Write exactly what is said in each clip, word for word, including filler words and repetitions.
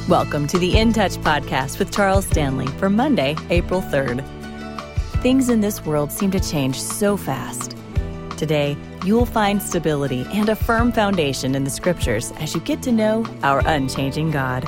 Welcome to the In Touch podcast with Charles Stanley for Monday, April third. Things in this world seem to change so fast. Today, you will find stability and a firm foundation in the scriptures as you get to know our unchanging God.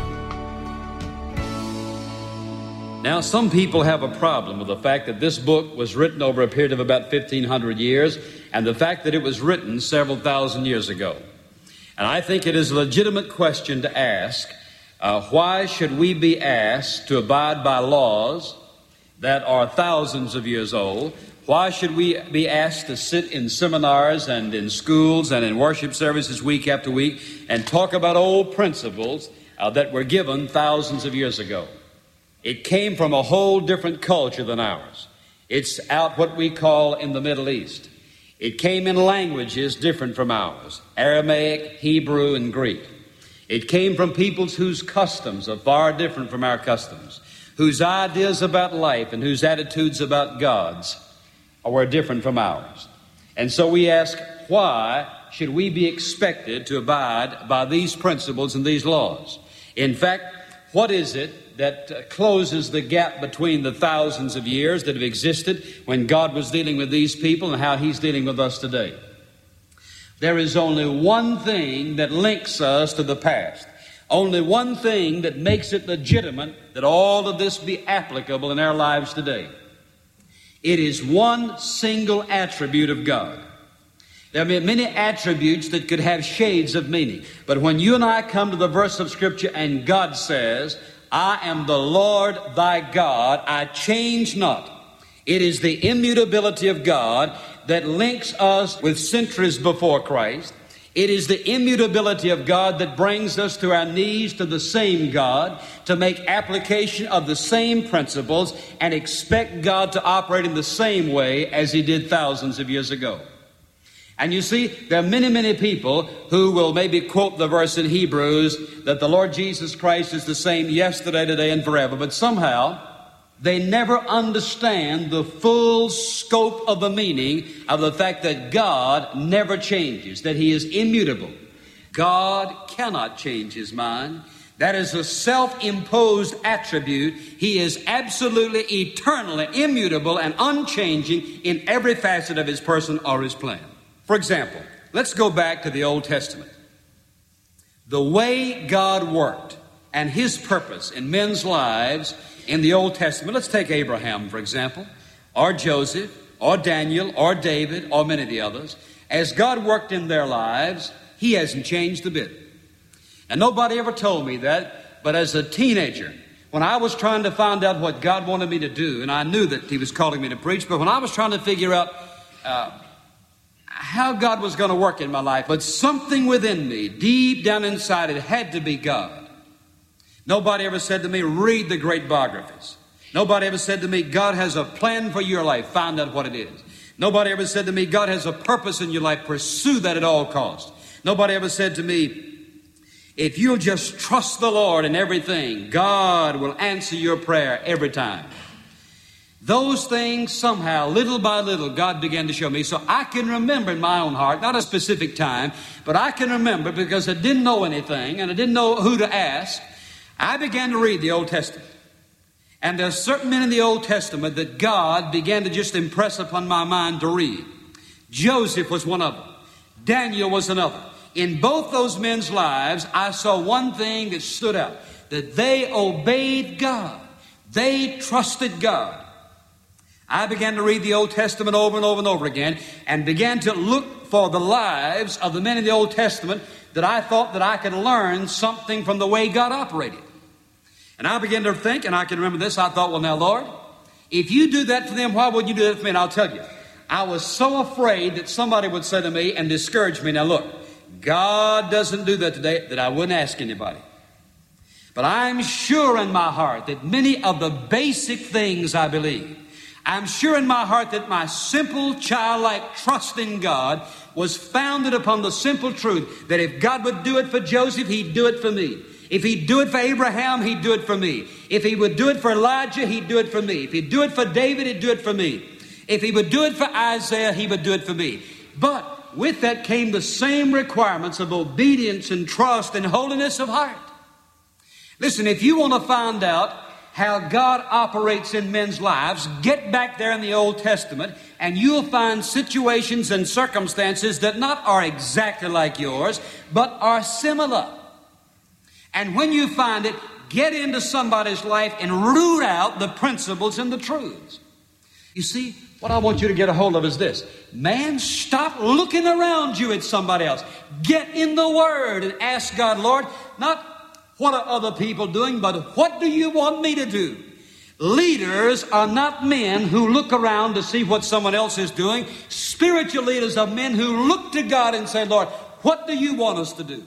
Now, some people have a problem with the fact that this book was written over a period of about fifteen hundred years and the fact that it was written several thousand years ago. And I think it is a legitimate question to ask, uh, why should we be asked to abide by laws that are thousands of years old? Why should we be asked to sit in seminars and in schools and in worship services week after week and talk about old principles uh, that were given thousands of years ago? It came from a whole different culture than ours. It's out what we call in the Middle East. It came in languages different from ours, Aramaic, Hebrew, and Greek. It came from peoples whose customs are far different from our customs, whose ideas about life and whose attitudes about God's were different from ours. And so we ask, why should we be expected to abide by these principles and these laws? In fact, what is it that uh, closes the gap between the thousands of years that have existed when God was dealing with these people and how He's dealing with us today? There is only one thing that links us to the past. Only one thing that makes it legitimate that all of this be applicable in our lives today. It is one single attribute of God. There are many attributes that could have shades of meaning. But when you and I come to the verse of Scripture and God says, I am the Lord thy God, I change not. It is the immutability of God that links us with centuries before Christ. It is the immutability of God that brings us to our knees to the same God, to make application of the same principles and expect God to operate in the same way as He did thousands of years ago. And you see, there are many, many people who will maybe quote the verse in Hebrews that the Lord Jesus Christ is the same yesterday, today, and forever. But somehow, they never understand the full scope of the meaning of the fact that God never changes, that He is immutable. God cannot change His mind. That is a self-imposed attribute. He is absolutely, eternally immutable and unchanging in every facet of His person or His plan. For example, let's go back to the Old Testament. The way God worked and His purpose in men's lives in the Old Testament, let's take Abraham, for example, or Joseph, or Daniel, or David, or many of the others. As God worked in their lives, He hasn't changed a bit. And nobody ever told me that, but as a teenager, when I was trying to find out what God wanted me to do, and I knew that He was calling me to preach, but when I was trying to figure out uh, how God was going to work in my life, but something within me, deep down inside, it had to be God. Nobody ever said to me, read the great biographies. Nobody ever said to me, God has a plan for your life. Find out what it is. Nobody ever said to me, God has a purpose in your life. Pursue that at all costs. Nobody ever said to me, if you'll just trust the Lord in everything, God will answer your prayer every time. Those things somehow, little by little, God began to show me. So I can remember in my own heart, not a specific time, but I can remember because I didn't know anything and I didn't know who to ask. I began to read the Old Testament. And there are certain men in the Old Testament that God began to just impress upon my mind to read. Joseph was one of them. Daniel was another. In both those men's lives, I saw one thing that stood out. That they obeyed God. They trusted God. I began to read the Old Testament over and over and over again and began to look for the lives of the men in the Old Testament that I thought that I could learn something from the way God operated. And I began to think, and I can remember this, I thought, well, now, Lord, if you do that for them, why wouldn't you do that for me? And I'll tell you, I was so afraid that somebody would say to me and discourage me. Now, look, God doesn't do that today, that I wouldn't ask anybody. But I'm sure in my heart that many of the basic things I believe, I'm sure in my heart that my simple childlike trust in God was founded upon the simple truth that if God would do it for Joseph, He'd do it for me. If He'd do it for Abraham, He'd do it for me. If He would do it for Elijah, He'd do it for me. If He'd do it for David, He'd do it for me. If He would do it for Isaiah, He would do it for me. But with that came the same requirements of obedience and trust and holiness of heart. Listen, if you want to find out how God operates in men's lives, get back there in the Old Testament and you'll find situations and circumstances that not are exactly like yours, but are similar. And when you find it, get into somebody's life and root out the principles and the truths. You see, what I want you to get a hold of is this. Man, stop looking around you at somebody else. Get in the Word and ask God, Lord, not what are other people doing, but what do you want me to do? Leaders are not men who look around to see what someone else is doing. Spiritual leaders are men who look to God and say, Lord, what do you want us to do?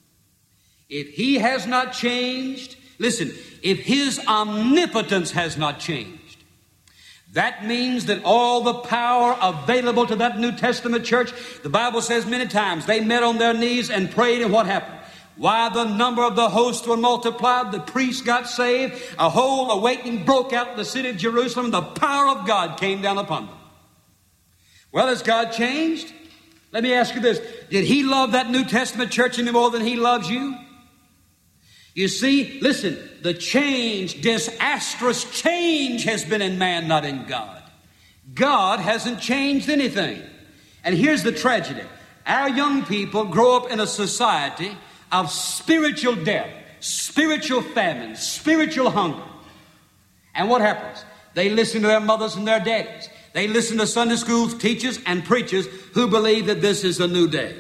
If He has not changed, listen, if His omnipotence has not changed, that means that all the power available to that New Testament church, the Bible says many times, they met on their knees and prayed, and what happened? Why, the number of the hosts were multiplied, the priests got saved, a whole awakening broke out in the city of Jerusalem, and the power of God came down upon them. Well, has God changed? Let me ask you this. Did He love that New Testament church any more than He loves you? You see, listen, the change, disastrous change has been in man, not in God. God hasn't changed anything. And here's the tragedy. Our young people grow up in a society of spiritual death, spiritual famine, spiritual hunger. And what happens? They listen to their mothers and their daddies. They listen to Sunday school teachers and preachers who believe that this is a new day.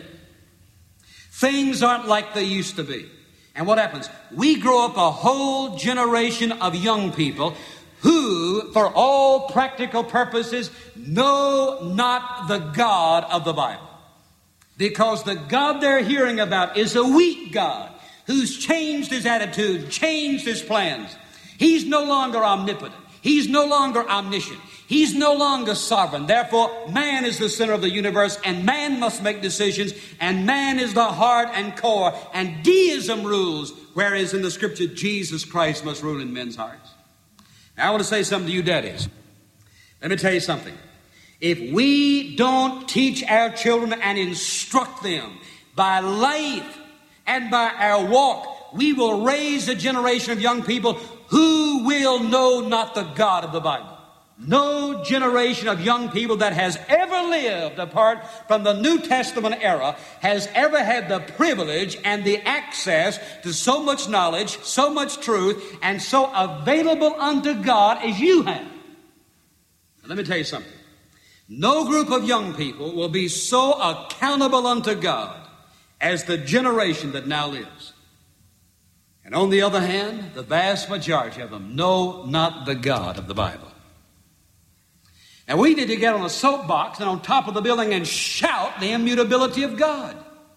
Things aren't like they used to be. And what happens? We grow up a whole generation of young people who, for all practical purposes, know not the God of the Bible. Because the God they're hearing about is a weak God who's changed His attitude, changed His plans. He's no longer omnipotent. He's no longer omniscient. He's no longer sovereign. Therefore, man is the center of the universe, and man must make decisions, and man is the heart and core, and deism rules, whereas in the Scripture, Jesus Christ must rule in men's hearts. Now, I want to say something to you daddies. Let me tell you something. If we don't teach our children and instruct them by life and by our walk, we will raise a generation of young people who will know not the God of the Bible. No generation of young people that has ever lived apart from the New Testament era has ever had the privilege and the access to so much knowledge, so much truth, and so available unto God as you have. Now, let me tell you something. No group of young people will be so accountable unto God as the generation that now lives. And on the other hand, the vast majority of them know not the God of the Bible. And we need to get on a soapbox and on top of the building and shout the immutability of God.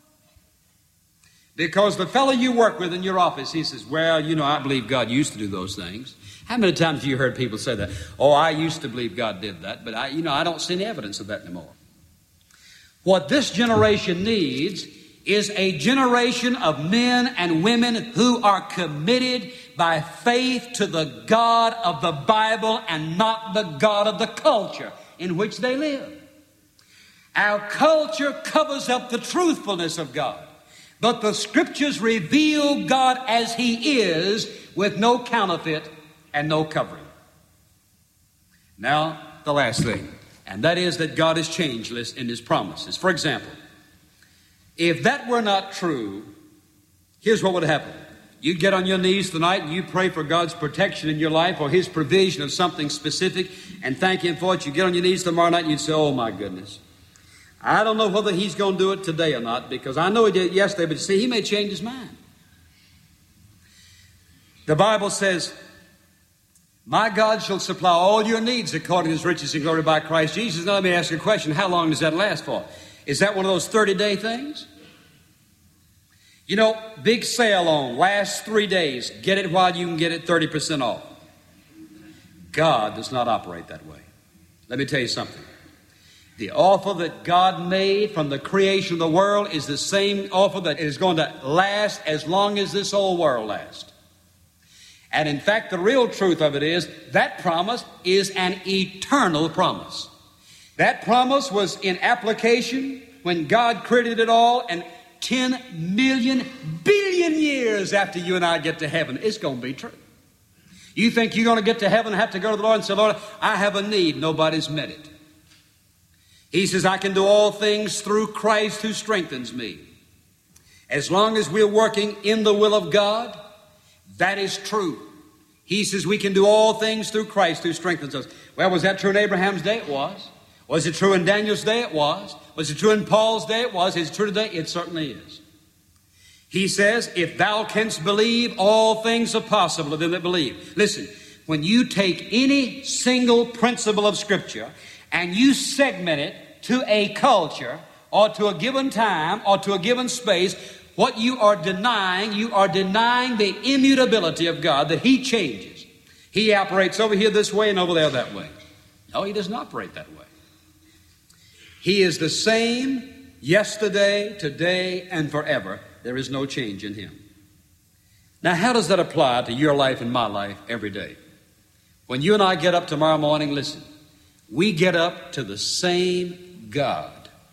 Because the fellow you work with in your office, he says, well, you know, I believe God used to do those things. How many times have you heard people say that? Oh, I used to believe God did that, but I, you know, I don't see any evidence of that anymore. What this generation needs is a generation of men and women who are committed by faith to the God of the Bible and not the God of the culture in which they live. Our culture covers up the truthfulness of God, but the Scriptures reveal God as He is with no counterfeit and no covering. Now, the last thing, and that is that God is changeless in His promises. For example, if that were not true, here's what would happen. You'd get on your knees tonight and you pray for God's protection in your life or His provision of something specific and thank Him for it. You get on your knees tomorrow night and you'd say, oh my goodness, I don't know whether He's going to do it today or not, because I know He did yesterday, but see, He may change His mind. The Bible says, my God shall supply all your needs according to His riches and glory by Christ Jesus. Now let me ask you a question. How long does that last for? Is that one of those thirty-day things? You know, big sale on, last three days. Get it while you can get it thirty percent off. God does not operate that way. Let me tell you something. The offer that God made from the creation of the world is the same offer that is going to last as long as this old world lasts. And in fact, the real truth of it is that promise is an eternal promise. That promise was in application when God created it all and ten million billion years after you and I get to heaven. It's going to be true. You think you're going to get to heaven and have to go to the Lord and say, Lord, I have a need. Nobody's met it. He says, I can do all things through Christ who strengthens me. As long as we're working in the will of God, that is true. He says we can do all things through Christ who strengthens us. Well, was that true in Abraham's day? It was. Was it true in Daniel's day? It was. Was it true in Paul's day? It was. Is it true today? It certainly is. He says, if thou canst believe, all things are possible to them that believe. Listen, when you take any single principle of Scripture and you segment it to a culture or to a given time or to a given space, what you are denying, you are denying the immutability of God, that He changes. He operates over here this way and over there that way. No, He doesn't operate that way. He is the same yesterday, today, and forever. There is no change in Him. Now, how does that apply to your life and my life every day? When you and I get up tomorrow morning, listen, we get up to the same God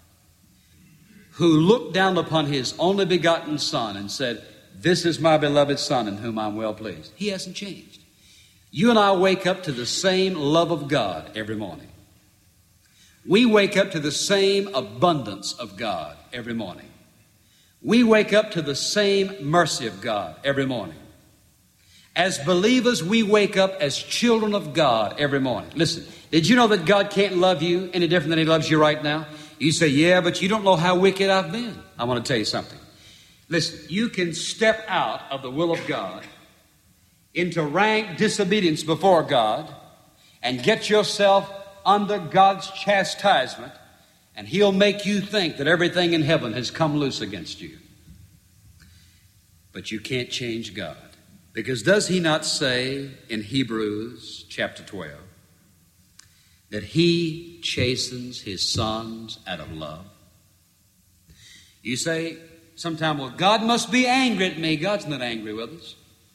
who looked down upon His only begotten Son and said, this is my beloved Son in whom I'm well pleased. He hasn't changed. You and I wake up to the same love of God every morning. We wake up to the same abundance of God every morning. We wake up to the same mercy of God every morning. As believers, we wake up as children of God every morning. Listen, did you know that God can't love you any different than He loves you right now? You say, yeah, but you don't know how wicked I've been. I want to tell you something. Listen, you can step out of the will of God into rank disobedience before God and get yourself under God's chastisement, and He'll make you think that everything in heaven has come loose against you. But you can't change God. Because does He not say in Hebrews chapter twelve that He chastens His sons out of love? You say sometime, well, God must be angry at me. God's not angry with us.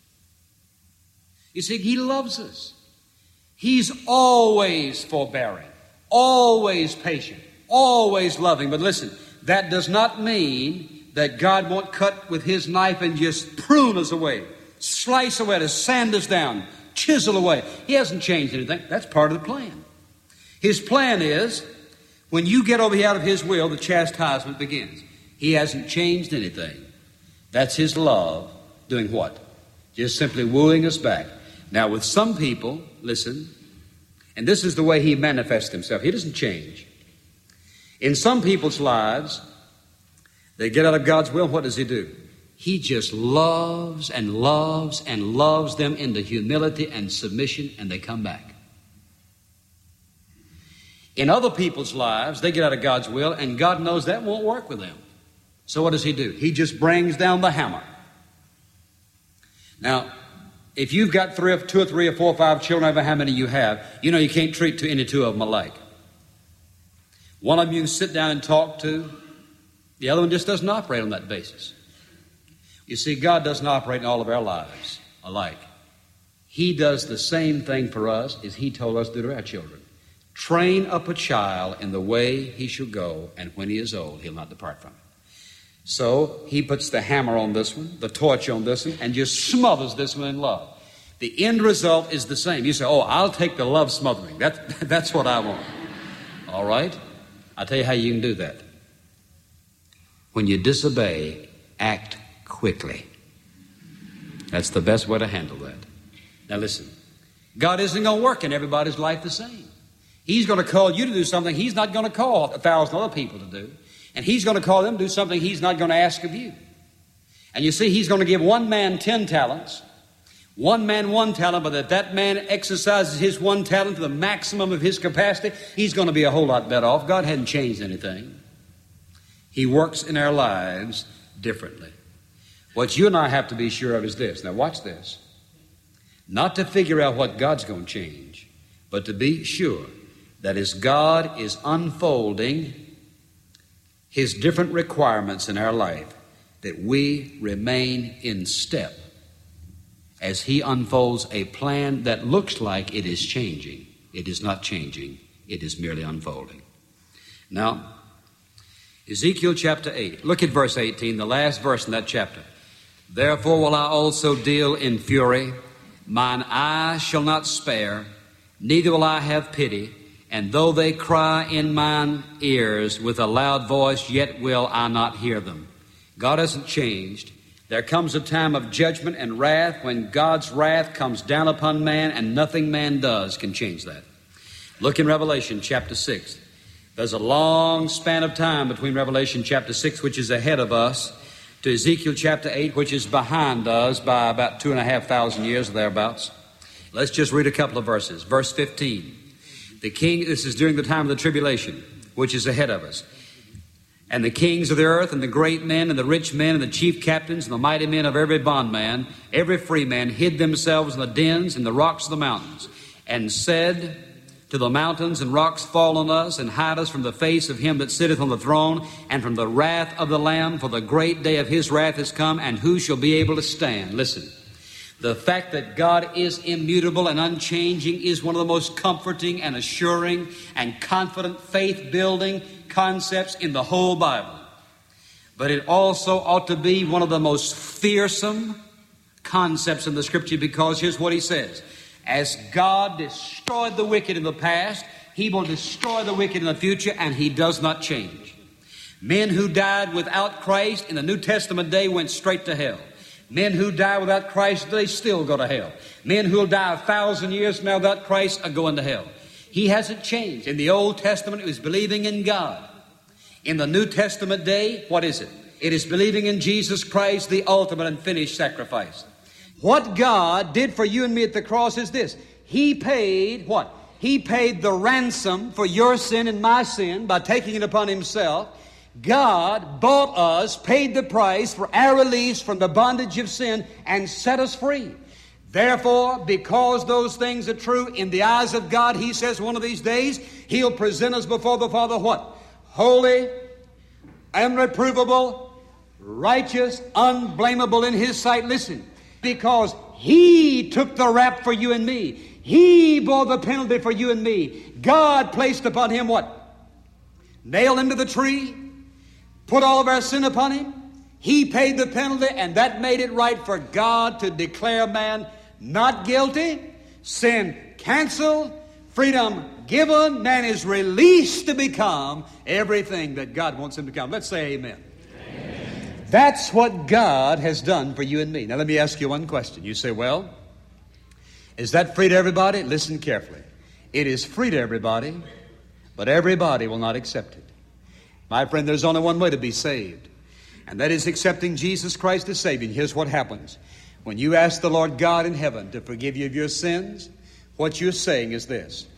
You see, He loves us. He's always forbearing, always patient, always loving. But listen, that does not mean that God won't cut with His knife and just prune us away, slice away, to sand us down, chisel away. He hasn't changed anything. That's part of the plan. His plan is, when you get over here out of His will, the chastisement begins. He hasn't changed anything. That's His love doing what? Just simply wooing us back. Now, with some people, listen, and this is the way He manifests Himself. He doesn't change. In some people's lives, they get out of God's will. What does He do? He just loves and loves and loves them into humility and submission, and they come back. In other people's lives, they get out of God's will, and God knows that won't work with them. So what does He do? He just brings down the hammer. Now, if you've got three or two or three or four or five children, however how many you have, you know you can't treat any two of them alike. One of them you can sit down and talk to. The other one just doesn't operate on that basis. You see, God doesn't operate in all of our lives alike. He does the same thing for us as He told us to do to our children. Train up a child in the way he shall go, and when he is old, he'll not depart from it. So He puts the hammer on this one, the torch on this one, and just smothers this one in love. The end result is the same. You say, oh, I'll take the love smothering. That, that's what I want. All right? I'll tell you how you can do that. When you disobey, act quickly. That's the best way to handle that. Now listen, God isn't going to work in everybody's life the same. He's going to call you to do something He's not going to call a thousand other people to do. And He's going to call them to do something He's not going to ask of you. And you see, He's going to give one man ten talents, one man one talent, but if that man exercises his one talent to the maximum of his capacity, he's going to be a whole lot better off. God hadn't changed anything. He works in our lives differently. What you and I have to be sure of is this. Now watch this. Not to figure out what God's going to change, but to be sure that as God is unfolding His different requirements in our life, that we remain in step as He unfolds a plan that looks like it is changing. It is not changing. It is merely unfolding. Now, Ezekiel chapter eight. Look at verse eighteen, the last verse in that chapter. Therefore will I also deal in fury. Mine eye shall not spare, neither will I have pity. And though they cry in mine ears with a loud voice, yet will I not hear them. God hasn't changed. There comes a time of judgment and wrath when God's wrath comes down upon man, and nothing man does can change that. Look in Revelation chapter six. There's a long span of time between Revelation chapter six, which is ahead of us, to Ezekiel chapter eight, which is behind us by about two and a half thousand years or thereabouts. Let's just read a couple of verses. Verse fifteen. The king, this is during the time of the tribulation, which is ahead of us. And the kings of the earth, and the great men, and the rich men, and the chief captains, and the mighty men of every bondman, every free man, hid themselves in the dens and the rocks of the mountains, and said to the mountains and rocks, fall on us, and hide us from the face of him that sitteth on the throne, and from the wrath of the Lamb, for the great day of his wrath is come, and who shall be able to stand? Listen, the fact that God is immutable and unchanging is one of the most comforting and assuring and confident faith-building concepts in the whole Bible. But it also ought to be one of the most fearsome concepts in the Scripture, because here's what he says. As God destroyed the wicked in the past, he will destroy the wicked in the future, and he does not change. Men who died without Christ in the New Testament day went straight to hell. Men who die without Christ, they still go to hell. Men who will die a thousand years from now without Christ are going to hell. He hasn't changed. In the Old Testament, it was believing in God. In the New Testament day, what is it? It is believing in Jesus Christ, the ultimate and finished sacrifice. What God did for you and me at the cross is this. He paid what? He paid the ransom for your sin and my sin by taking it upon himself. God bought us, paid the price for our release from the bondage of sin, and set us free. Therefore, because those things are true in the eyes of God, he says one of these days, he'll present us before the Father what? Holy, unreprovable, righteous, unblameable in his sight. Listen, because he took the rap for you and me. He bore the penalty for you and me. God placed upon him what? Nailed him to the tree, put all of our sin upon him. He paid the penalty, and that made it right for God to declare man not guilty, sin canceled, freedom given. Man is released to become everything that God wants him to become. Let's say amen. Amen. That's what God has done for you and me. Now let me ask you one question. You say, well, is that free to everybody? Listen carefully. It is free to everybody, but everybody will not accept it. My friend, there's only one way to be saved, and that is accepting Jesus Christ as Savior. Here's what happens. When you ask the Lord God in heaven to forgive you of your sins, what you're saying is this.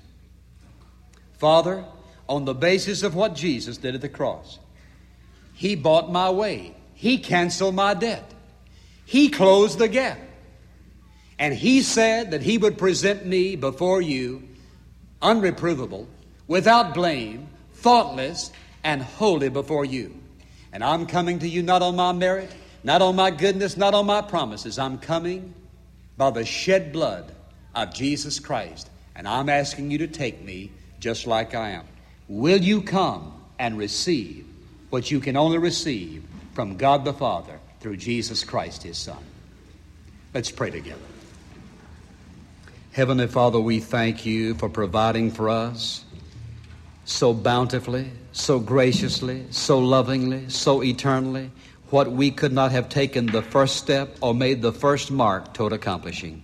Father, on the basis of what Jesus did at the cross, he bought my way. He canceled my debt. He closed the gap. And he said that he would present me before you unreprovable, without blame, faultless, and holy before you. And I'm coming to you not on my merit, not on my goodness, not on my promises. I'm coming by the shed blood of Jesus Christ. And I'm asking you to take me just like I am. Will you come and receive what you can only receive from God the Father through Jesus Christ, his Son? Let's pray together. Heavenly Father, we thank you for providing for us so bountifully, so graciously, so lovingly, so eternally, what we could not have taken the first step or made the first mark toward accomplishing.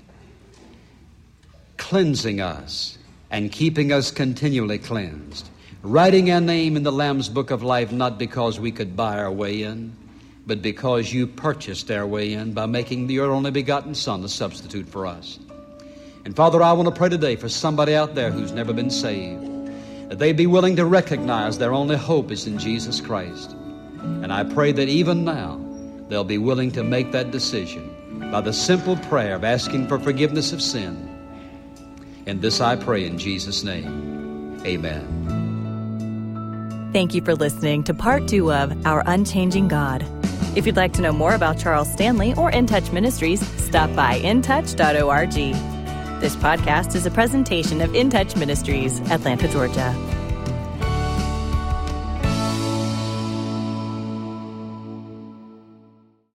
Cleansing us and keeping us continually cleansed. Writing our name in the Lamb's Book of Life, not because we could buy our way in, but because you purchased our way in by making your only begotten Son the substitute for us. And Father, I want to pray today for somebody out there who's never been saved, that they be willing to recognize their only hope is in Jesus Christ. And I pray that even now they'll be willing to make that decision by the simple prayer of asking for forgiveness of sin. And this I pray in Jesus' name. Amen. Thank you for listening to part two of Our Unchanging God. If you'd like to know more about Charles Stanley or In Touch Ministries, stop by in touch dot org. This podcast is a presentation of In Touch Ministries, Atlanta, Georgia.